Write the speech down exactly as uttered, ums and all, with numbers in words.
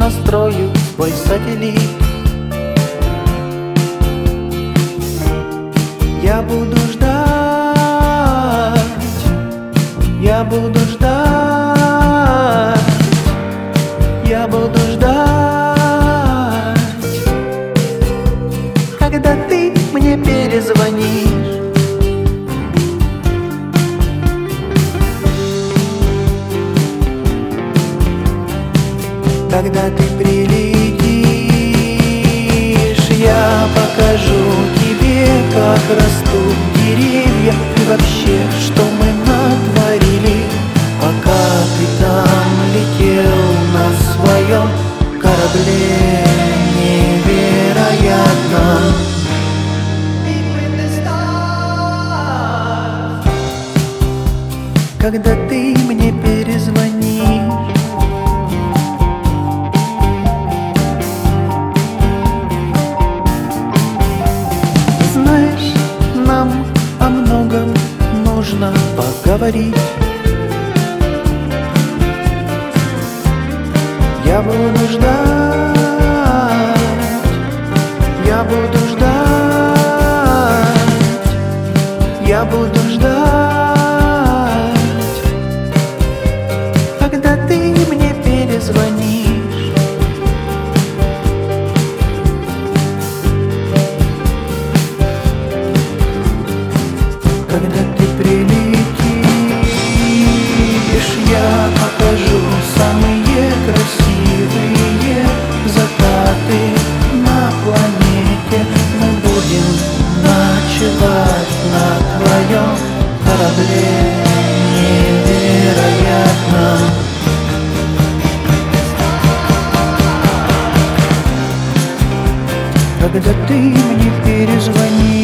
настрою свой сателлит. Я буду ждать, я буду ждать, я буду ждать, когда ты мне перезвонишь. Когда ты прилетишь, я покажу тебе, как растут деревья и вообще, что мы натворили, пока ты там летел на своем корабле невероятном. Когда ты мне перезвонишь, знаешь, нам о многом нужно поговорить. Я буду ждать, я буду ждать, я буду ждать, когда ты мне перезвонишь. Когда ты прилетишь, я покажу самые красивые закаты на планете. Мы будем ночевать на твоем корабле невероятном. Когда ты мне перезвонишь.